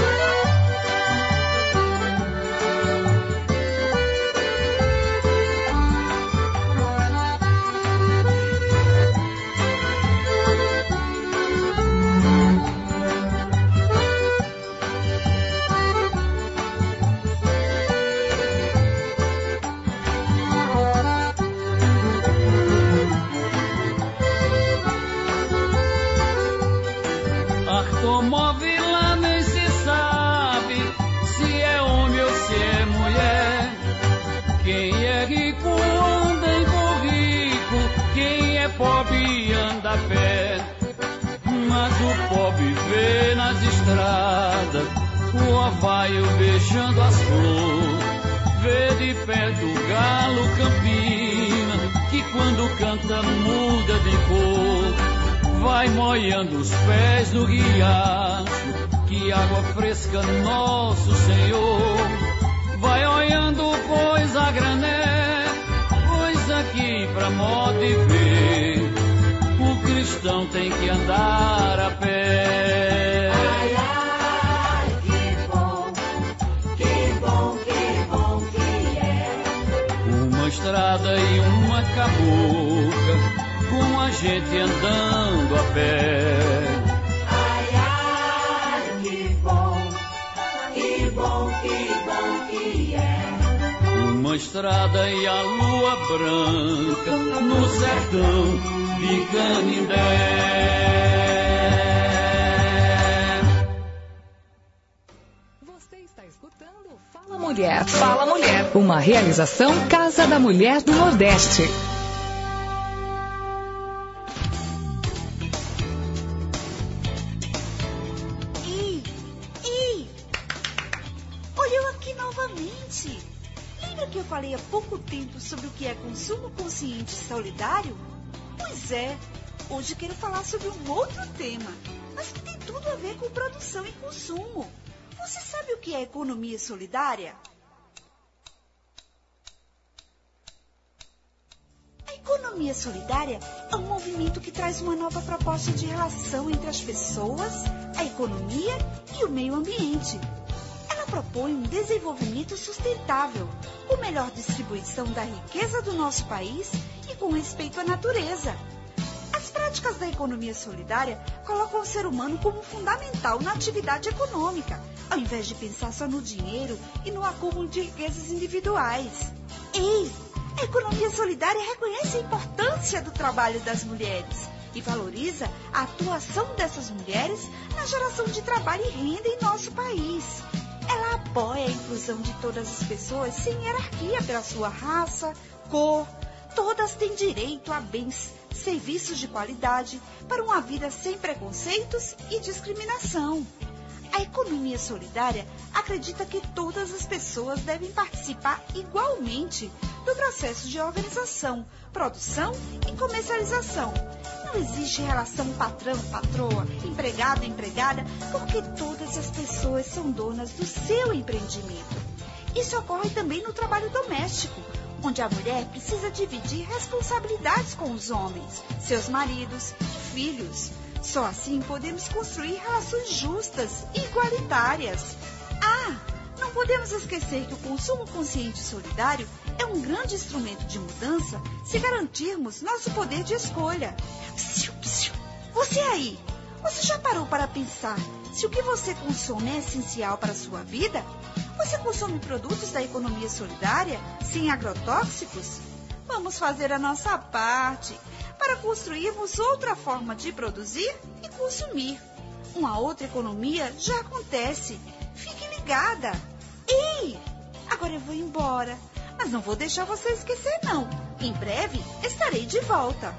F: Automóvel lá nem se sabe se é homem ou se é mulher. Quem é rico anda em burrico, quem é pobre anda a pé. Mas o pobre vê nas estradas o avaio beijando as flores, vê de perto o galo campina, que quando canta muda de cor. Vai molhando os pés do riacho, que água fresca nosso Senhor. vai olhando pois a grané, pois aqui pra modo de ver, o cristão tem que andar a pé.
B: Ai, ai, que bom, que bom, que bom que é.
F: Uma estrada e uma cabocla, com a gente andando a pé.
B: Ai, ai, que bom, que bom, que bom que é.
F: Uma estrada e a lua branca no sertão de Canindé.
A: Você está escutando Fala Mulher. Fala Mulher. Uma realização Casa da Mulher do Nordeste.
G: Olha eu aqui novamente. Lembra que eu falei há pouco tempo sobre o que é consumo consciente e solidário? Pois é, hoje quero falar sobre um outro tema, mas que tem tudo a ver com produção e consumo. Você sabe o que é economia solidária? A economia solidária é um movimento que traz uma nova proposta de relação entre as pessoas, a economia e o meio ambiente. Ela propõe um desenvolvimento sustentável, com melhor distribuição da riqueza do nosso país e com respeito à natureza. As práticas da economia solidária colocam o ser humano como fundamental na atividade econômica, ao invés de pensar só no dinheiro e no acúmulo de riquezas individuais. Ei, a economia solidária reconhece a importância do trabalho das mulheres e valoriza a atuação dessas mulheres na geração de trabalho e renda em nosso país. Ela apoia a inclusão de todas as pessoas sem hierarquia pela sua raça, cor. Todas têm direito a bens, serviços de qualidade para uma vida sem preconceitos e discriminação. A economia solidária acredita que todas as pessoas devem participar igualmente do processo de organização, produção e comercialização. Não existe relação patrão-patroa, empregado-empregada, porque todas as pessoas são donas do seu empreendimento. Isso ocorre também no trabalho doméstico, onde a mulher precisa dividir responsabilidades com os homens, seus maridos e filhos. Só assim podemos construir relações justas e igualitárias. Não podemos esquecer que o consumo consciente e solidário é um grande instrumento de mudança se garantirmos nosso poder de escolha. Você aí, você já parou para pensar se o que você consome é essencial para a sua vida? Você consome produtos da economia solidária, sem agrotóxicos? Vamos fazer a nossa parte para construirmos outra forma de produzir e consumir. Uma outra economia já acontece. Fique ligada. Ei, agora eu vou embora, mas não vou deixar você esquecer não. Em breve estarei de volta.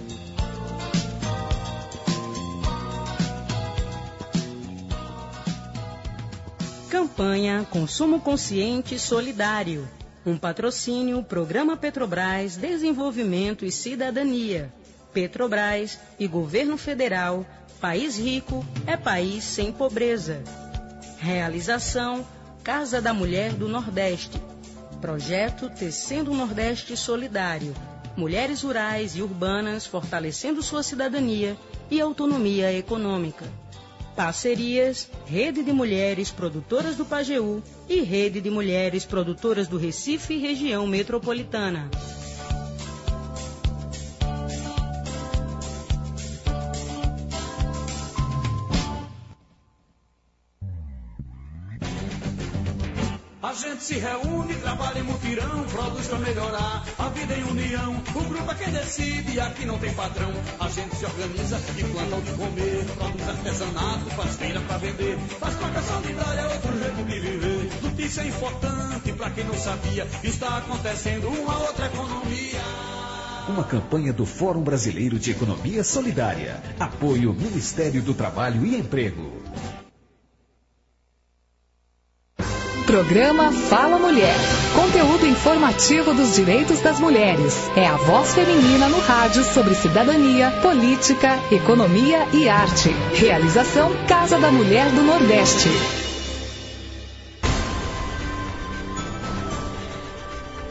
H: Campanha Consumo Consciente e Solidário. Um patrocínio Programa Petrobras Desenvolvimento e Cidadania. Petrobras e Governo Federal. País rico é país sem pobreza. Realização Casa da Mulher do Nordeste. Projeto Tecendo o Nordeste Solidário. Mulheres rurais e urbanas fortalecendo sua cidadania e autonomia econômica. Parcerias, Rede de Mulheres Produtoras do Pajeú e Rede de Mulheres Produtoras do Recife e Região Metropolitana.
I: A gente se reúne, trabalha em mutirão, produz pra melhorar a vida em união. O grupo é quem decide, aqui não tem patrão. A gente se organiza e planta o de comer, produz artesanato, faz feira pra vender, faz placa solidária, é outro jeito de viver. Notícia importante pra quem não sabia, está acontecendo uma outra economia.
J: Uma campanha do Fórum Brasileiro de Economia Solidária. Apoio Ministério do Trabalho e Emprego.
A: Programa Fala Mulher. Conteúdo informativo dos direitos das mulheres. É a voz feminina no rádio sobre cidadania, política, economia e arte. Realização Casa da Mulher do Nordeste.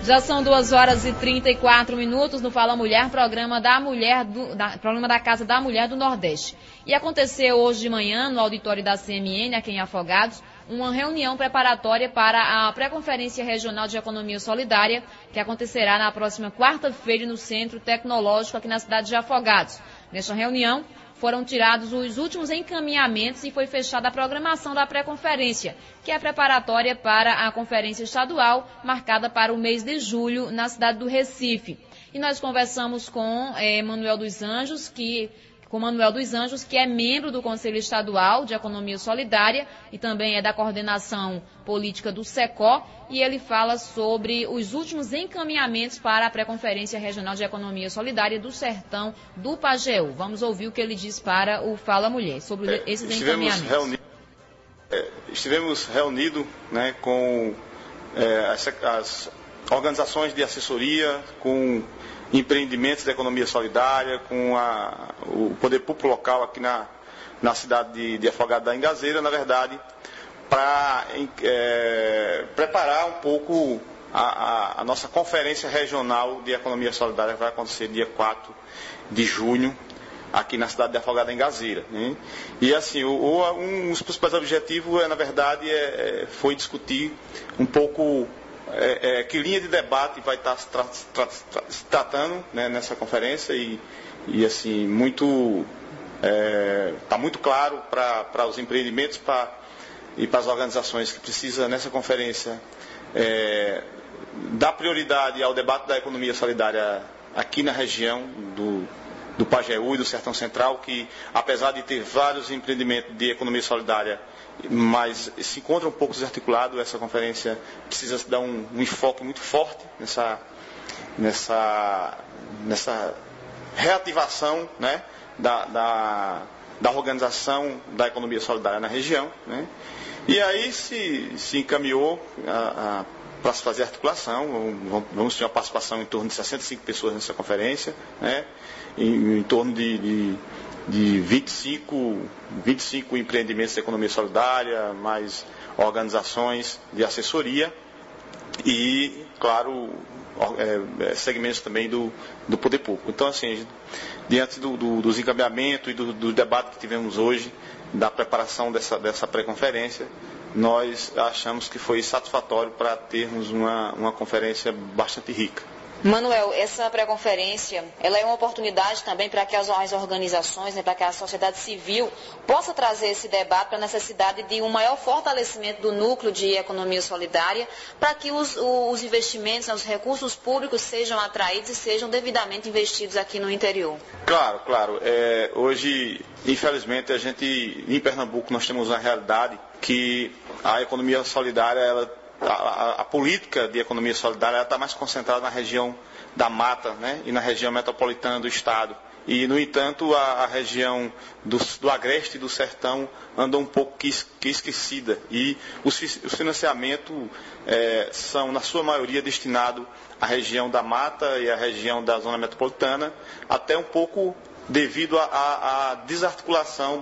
C: Já são 2h34 no Fala Mulher, programa da Casa da Mulher do Nordeste. E aconteceu hoje de manhã, no auditório da CMN, aqui em Afogados, uma reunião preparatória para a pré-conferência regional de economia solidária, que acontecerá na próxima quarta-feira no Centro Tecnológico, aqui na cidade de Afogados. Nesta reunião, foram tirados os últimos encaminhamentos e foi fechada a programação da pré-conferência, que é preparatória para a conferência estadual, marcada para o mês de julho, na cidade do Recife. E nós conversamos com Manuel dos Anjos, que é membro do Conselho Estadual de Economia Solidária e também é da coordenação política do SECO, e ele fala sobre os últimos encaminhamentos para a pré-conferência regional de Economia Solidária do Sertão do Pajeú. Vamos ouvir o que ele diz para o Fala Mulher sobre esses encaminhamentos.
K: Estivemos reunidos, né, com as organizações de assessoria, com empreendimentos da economia solidária, com o poder público local aqui na cidade de Afogados da Engazeira, na verdade, para preparar um pouco a nossa conferência regional de economia solidária, que vai acontecer dia 4 de junho, aqui na cidade de Afogados da Engazeira, né? E assim, um dos principais objetivos, na verdade, foi discutir um pouco que linha de debate vai estar se tratando, né, nessa conferência e assim, está muito claro para os empreendimentos e para as organizações que precisam, nessa conferência, dar prioridade ao debate da economia solidária aqui na região do Pajeú e do Sertão Central, que apesar de ter vários empreendimentos de economia solidária, mas se encontra um pouco desarticulado, essa conferência precisa dar um enfoque muito forte nessa reativação, né, da organização da economia solidária na região, né? E aí se encaminhou para se fazer articulação. Vamos ter uma participação em torno de 65 pessoas nessa conferência, né? Em torno de 25 empreendimentos de economia solidária, mais organizações de assessoria e, claro, segmentos também do poder público. Então, assim, diante dos encaminhamentos e do debate que tivemos hoje, da preparação dessa pré-conferência, nós achamos que foi satisfatório para termos uma conferência bastante rica.
C: Manuel, essa pré-conferência, ela é uma oportunidade também para que as organizações, né, para que a sociedade civil possa trazer esse debate para a necessidade de um maior fortalecimento do núcleo de economia solidária, para que os investimentos, né, os recursos públicos sejam atraídos e sejam devidamente investidos aqui no interior.
K: Claro. Hoje, infelizmente, em Pernambuco, nós temos uma realidade que a economia solidária, a política de economia solidária está mais concentrada na região da mata, né, e na região metropolitana do estado. E, no entanto, a região do agreste e do sertão anda um pouco esquecida. E os financiamentos são, na sua maioria, destinados à região da mata e à região da zona metropolitana, até um pouco devido à desarticulação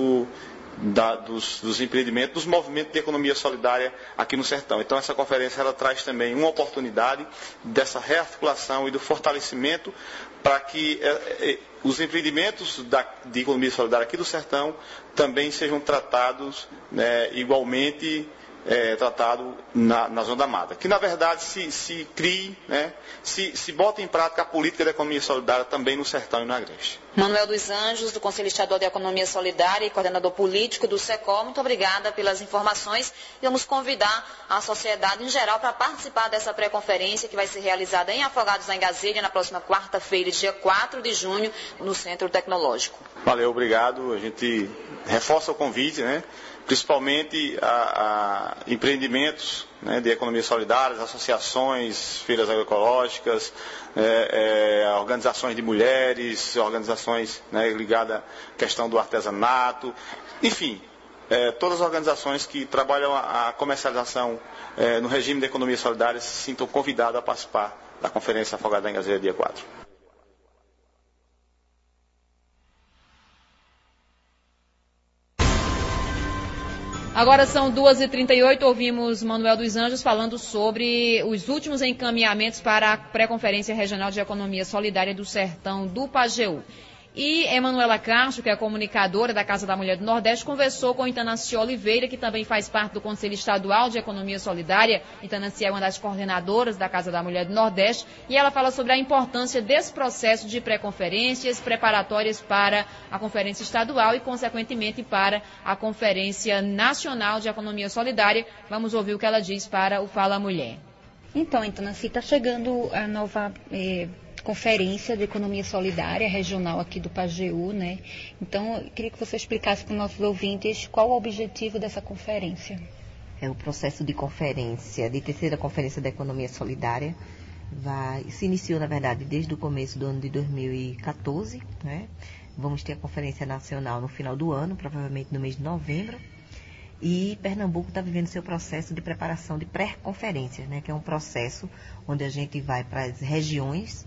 K: dos empreendimentos, dos movimentos de economia solidária aqui no sertão. Então, essa conferência ela traz também uma oportunidade dessa rearticulação e do fortalecimento para que os empreendimentos de economia solidária aqui do sertão também sejam tratados, né, igualmente tratado na zona da mata. Que, na verdade, se crie, né, se bota em prática a política da economia solidária também no sertão e no agreste.
C: Manuel dos Anjos, do Conselho Estadual de Economia Solidária e coordenador político do SECO, muito obrigada pelas informações e vamos convidar a sociedade em geral para participar dessa pré-conferência que vai ser realizada em Afogados da Engazeira na próxima quarta-feira, dia 4 de junho, no Centro Tecnológico.
K: Valeu, obrigado. A gente reforça o convite, né? Principalmente a empreendimentos, né, de economia solidária, associações, feiras agroecológicas, organizações de mulheres, organizações, né, ligadas à questão do artesanato, enfim, todas as organizações que trabalham a comercialização no regime de economia solidária se sintam convidadas a participar da Conferência Afogados da Engazeira dia 4.
C: Agora são 2h38, ouvimos Manuel dos Anjos falando sobre os últimos encaminhamentos para a pré-conferência regional de economia solidária do Sertão do Pajeú. E Emanuela Castro, que é comunicadora da Casa da Mulher do Nordeste, conversou com Itanaci Oliveira, que também faz parte do Conselho Estadual de Economia Solidária. Itanaci é uma das coordenadoras da Casa da Mulher do Nordeste, e ela fala sobre a importância desse processo de pré-conferências preparatórias para a Conferência Estadual e, consequentemente, para a Conferência Nacional de Economia Solidária. Vamos ouvir o que ela diz para o Fala Mulher.
L: Então, Itanaci, está chegando a nova Conferência de Economia Solidária regional aqui do Pajeú, né? Então, eu queria que você explicasse para os nossos ouvintes qual o objetivo dessa conferência.
M: O processo de conferência, de terceira conferência da Economia Solidária, se iniciou, na verdade, desde o começo do ano de 2014, né? Vamos ter a Conferência Nacional no final do ano, provavelmente no mês de novembro. E Pernambuco está vivendo seu processo de preparação de pré-conferências, né? Que é um processo onde a gente vai para as regiões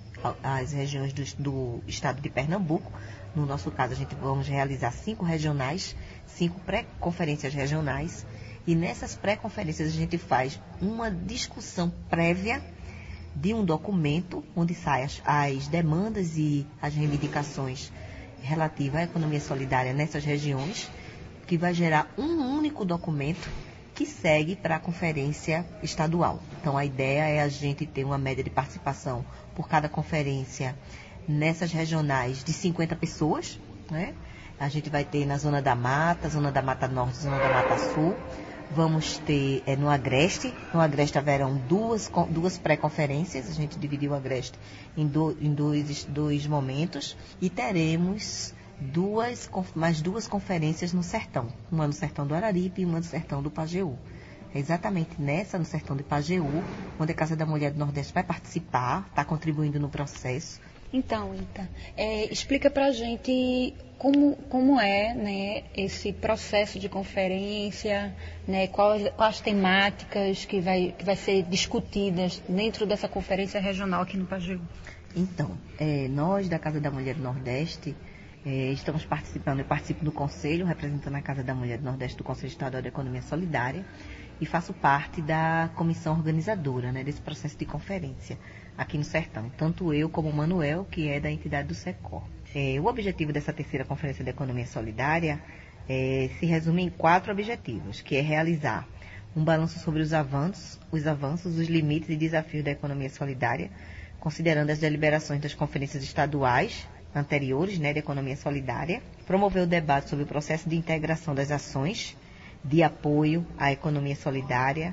M: do estado de Pernambuco. No nosso caso, vamos realizar 5 pré-conferências regionais. E nessas pré-conferências a gente faz uma discussão prévia de um documento onde saem as demandas e as reivindicações relativas à economia solidária nessas regiões, que vai gerar um único documento que segue para a conferência estadual. Então, a ideia é a gente ter uma média de participação por cada conferência nessas regionais de 50 pessoas, né? A gente vai ter na Zona da Mata Norte, Zona da Mata Sul. Vamos ter no Agreste. No Agreste haverão duas pré-conferências. A gente dividiu o Agreste em dois momentos. E teremos mais duas conferências no Sertão. Uma no Sertão do Araripe e uma no Sertão do Pajeú. É exatamente no Sertão do Pajeú, onde a Casa da Mulher do Nordeste vai participar, está contribuindo no processo.
L: Então, Ita, explica pra gente como é, né, esse processo de conferência, né, quais temáticas que vai ser discutidas dentro dessa conferência regional aqui no Pajeú.
M: Então, nós da Casa da Mulher do Nordeste estamos participando, eu participo do Conselho, representando a Casa da Mulher do Nordeste do Conselho Estadual de Economia Solidária, e faço parte da comissão organizadora, né, desse processo de conferência aqui no Sertão. Tanto eu como o Manuel, que é da entidade do SECOR. O objetivo dessa terceira conferência de economia solidária se resume em 4 objetivos, que é realizar um balanço sobre os avanços, os limites e desafios da economia solidária, considerando as deliberações das conferências estaduais anteriores, né, de economia solidária, promover o debate sobre o processo de integração das ações de apoio à economia solidária,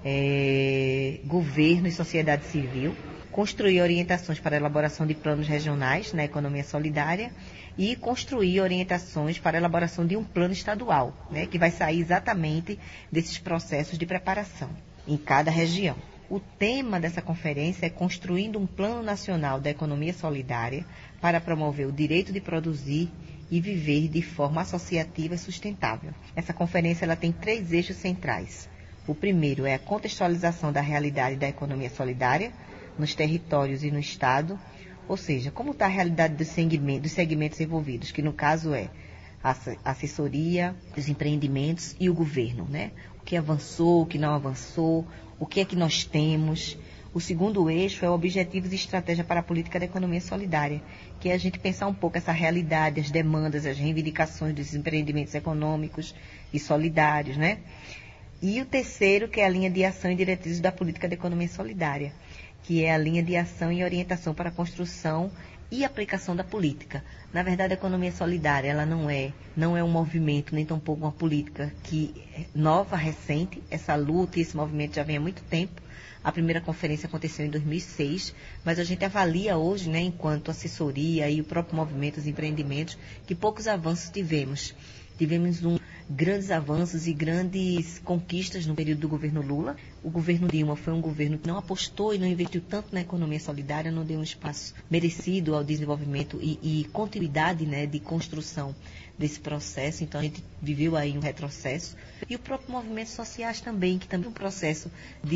M: governo e sociedade civil, construir orientações para a elaboração de planos regionais na economia solidária e construir orientações para a elaboração de um plano estadual, né, que vai sair exatamente desses processos de preparação em cada região. O tema dessa conferência é construindo um plano nacional da economia solidária para promover o direito de produzir e viver de forma associativa e sustentável. Essa conferência ela tem 3 eixos centrais. O primeiro é a contextualização da realidade da economia solidária nos territórios e no Estado, ou seja, como está a realidade dos segmentos envolvidos, que no caso é a assessoria, os empreendimentos e o governo, né? O que avançou, o que não avançou, o que é que nós temos. O segundo eixo é objetivos e estratégia para a política da economia solidária, que é a gente pensar um pouco essa realidade, as demandas, as reivindicações dos empreendimentos econômicos e solidários, né? E o terceiro, que é a linha de ação e diretrizes da política da economia solidária, que é a linha de ação e orientação para a construção e aplicação da política. Na verdade, a economia solidária ela não é um movimento, nem tampouco uma política nova, recente. Essa luta e esse movimento já vem há muito tempo. A primeira conferência aconteceu em 2006, mas a gente avalia hoje, né, enquanto assessoria e o próprio movimento, os empreendimentos, que poucos avanços tivemos. Tivemos grandes avanços e grandes conquistas no período do governo Lula. O governo Dilma foi um governo que não apostou e não investiu tanto na economia solidária, não deu um espaço merecido ao desenvolvimento e continuidade, né, de construção desse processo, então a gente viveu aí um retrocesso. E o próprio movimento sociais também, que também é um processo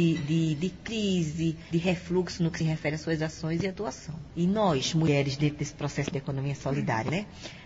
M: de crise, de refluxo no que se refere às suas ações e atuação. E nós, mulheres, dentro desse processo de economia solidária, né?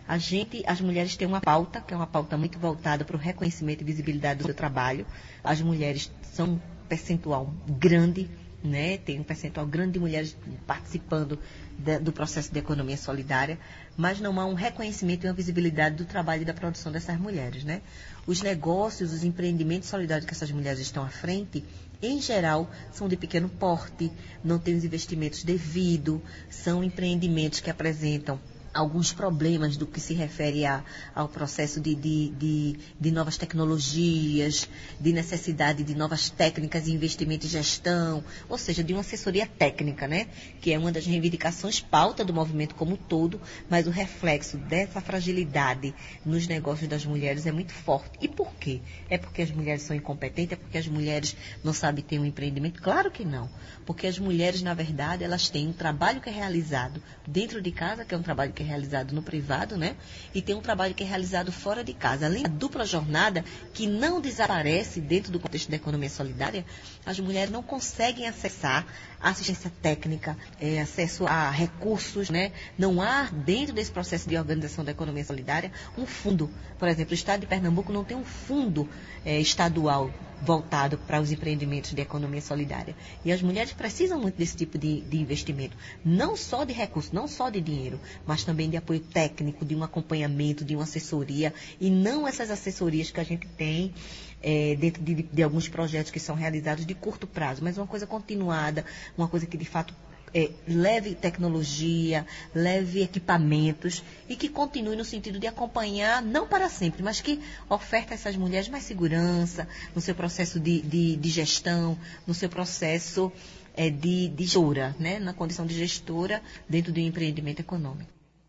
M: As mulheres têm uma pauta, que é uma pauta muito voltada para o reconhecimento e visibilidade do seu trabalho. As mulheres são um percentual grande, né? Tem um percentual grande de mulheres participando do processo de economia solidária, mas não há um reconhecimento e uma visibilidade do trabalho e da produção dessas mulheres, né? Os negócios, os empreendimentos solidários que essas mulheres estão à frente, em geral, são de pequeno porte, não têm os investimentos devidos, são empreendimentos que apresentam alguns problemas do que se refere ao processo de novas tecnologias, de necessidade de novas técnicas de investimento e gestão, ou seja, de uma assessoria técnica, né? Que é uma das reivindicações pauta do movimento como um todo, mas o reflexo dessa fragilidade nos negócios das mulheres é muito forte. E por quê? É porque as mulheres são incompetentes? É porque as mulheres não sabem ter um empreendimento? Claro que não. Porque as mulheres, na verdade, elas têm um trabalho que é realizado dentro de casa, que é um trabalho que é realizado no privado, né? E tem um trabalho que é realizado fora de casa. Além da dupla jornada, que não desaparece dentro do contexto da economia solidária, as mulheres não conseguem acessar assistência técnica, acesso a recursos, né? Não há, dentro desse processo de organização da economia solidária, um fundo. Por exemplo, o Estado de Pernambuco não tem um fundo estadual voltado para os empreendimentos de economia solidária. E as mulheres precisam muito desse tipo de investimento. Não só de recursos, não só de dinheiro, mas também de apoio técnico, de um acompanhamento, de uma assessoria. E não essas assessorias que a gente tem dentro de alguns projetos que são realizados de curto prazo, mas uma coisa continuada, uma coisa que de fato leve tecnologia, leve equipamentos e que continue no sentido de acompanhar, não para sempre, mas que oferta a essas mulheres mais segurança no seu processo de gestão, no seu processo de gestora, né? Na condição de gestora dentro do empreendimento econômico.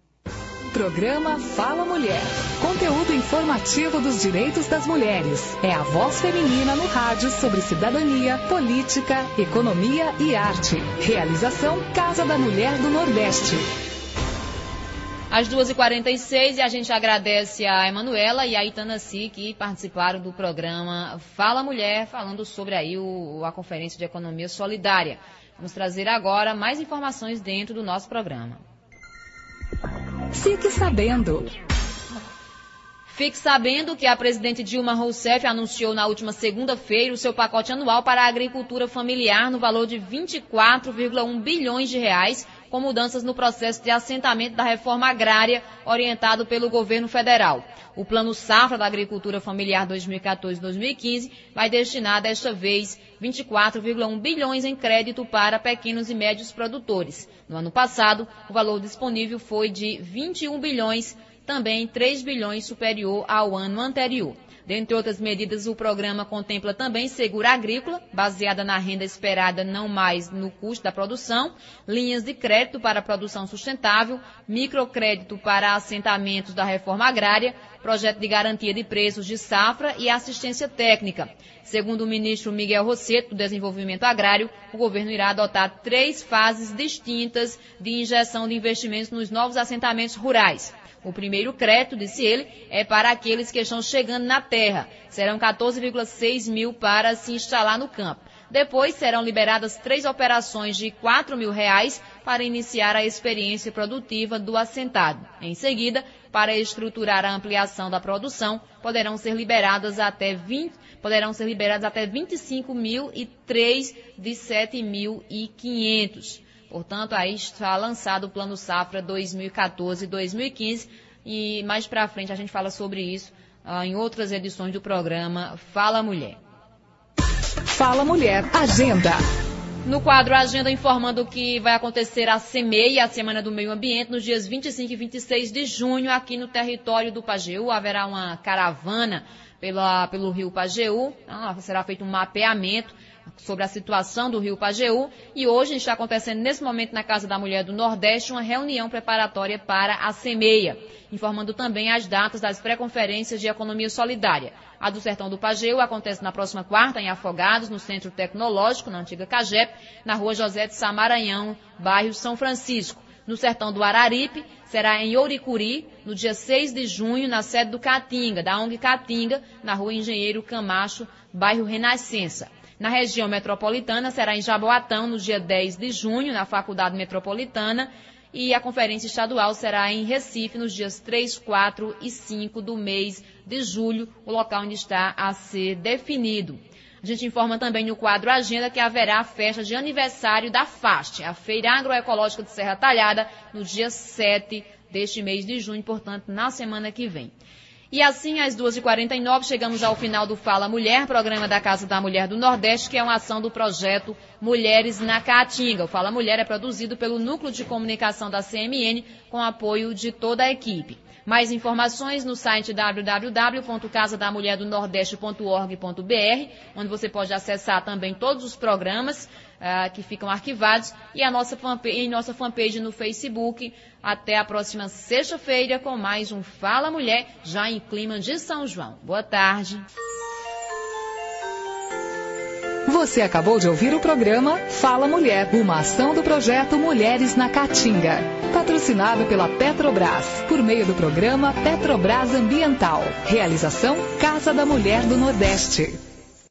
A: Programa Fala Mulher. Conteúdo informativo dos direitos das mulheres. É a voz feminina no rádio sobre cidadania, política, economia e arte. Realização Casa da Mulher do Nordeste.
C: Às 2h46, e a gente agradece a Emanuela e a Itanaci que participaram do programa Fala Mulher, falando sobre aí a Conferência de Economia Solidária. Vamos trazer agora mais informações dentro do nosso programa.
A: Fique sabendo.
C: Fique sabendo que a presidente Dilma Rousseff anunciou na última segunda-feira o seu pacote anual para a agricultura familiar no valor de 24,1 bilhões de reais, com mudanças no processo de assentamento da reforma agrária orientado pelo governo federal. O Plano Safra da Agricultura Familiar 2014-2015 vai destinar, desta vez, 24,1 bilhões em crédito para pequenos e médios produtores. No ano passado, o valor disponível foi de 21 bilhões, também 3 bilhões superior ao ano anterior. Dentre outras medidas, o programa contempla também seguro agrícola, baseada na renda esperada não mais no custo da produção, linhas de crédito para a produção sustentável, microcrédito para assentamentos da reforma agrária, projeto de garantia de preços de safra e assistência técnica. Segundo o ministro Miguel Rosseto, do Desenvolvimento Agrário, o governo irá adotar 3 fases distintas de injeção de investimentos nos novos assentamentos rurais. O primeiro crédito, disse ele, é para aqueles que estão chegando na terra. Serão 14,6 mil para se instalar no campo. Depois serão liberadas 3 operações de R$4 mil para iniciar a experiência produtiva do assentado. Em seguida, para estruturar a ampliação da produção, poderão ser liberadas até 25 mil e 3 de 7.500. Portanto, aí está lançado o Plano Safra 2014-2015 e mais para frente a gente fala sobre isso em outras edições do programa Fala Mulher.
A: Fala Mulher, Agenda.
C: No quadro Agenda, informando que vai acontecer a SEMEI, a Semana do Meio Ambiente, nos dias 25 e 26 de junho, aqui no território do Pajeú. Haverá uma caravana pelo rio Pajeú, será feito um mapeamento sobre a situação do rio Pajeú e hoje está acontecendo nesse momento na Casa da Mulher do Nordeste uma reunião preparatória para a SEMEIA, informando também as datas das pré-conferências de economia solidária. A do Sertão do Pajeú acontece na próxima quarta em Afogados, no Centro Tecnológico, na antiga CAGEP, na rua José de Sá Maranhão, bairro São Francisco. No sertão do Araripe, será em Ouricuri, no dia 6 de junho, na sede do Caatinga, da ONG Caatinga, na rua Engenheiro Camacho, bairro Renascença. Na região metropolitana, será em Jaboatão, no dia 10 de junho, na Faculdade Metropolitana. E a conferência estadual será em Recife, nos dias 3, 4 e 5 do mês de julho, o local onde está a ser definido. A gente informa também no quadro Agenda que haverá a festa de aniversário da FAST, a Feira Agroecológica de Serra Talhada, no dia 7 deste mês de junho, portanto, na semana que vem. E assim, às 2h49, chegamos ao final do Fala Mulher, programa da Casa da Mulher do Nordeste, que é uma ação do projeto Mulheres na Caatinga. O Fala Mulher é produzido pelo Núcleo de Comunicação da CMN, com apoio de toda a equipe. Mais informações no site www.casadamulherdonordeste.org.br, onde você pode acessar também todos os programas que ficam arquivados, e em nossa fanpage no Facebook. Até a próxima sexta-feira com mais um Fala Mulher, já em clima de São João. Boa tarde.
A: Você acabou de ouvir o programa Fala Mulher, uma ação do projeto Mulheres na Caatinga, patrocinado pela Petrobras, por meio do programa Petrobras Ambiental. Realização Casa da Mulher do Nordeste.